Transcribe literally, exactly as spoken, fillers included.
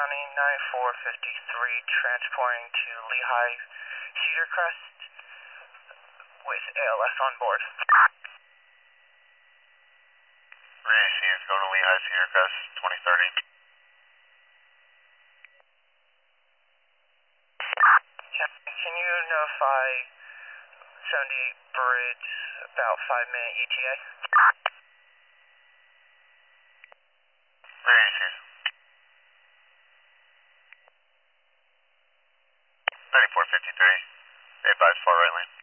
County nine four five three, transporting to Lehigh Cedar Crest with A L S on board. Ray C is going to Lehigh Cedar Crest, twenty thirty. Can you notify seventy-eight Bridge about five minute E T A? Ray C. ninety-four fifty-three. Advise far right lane.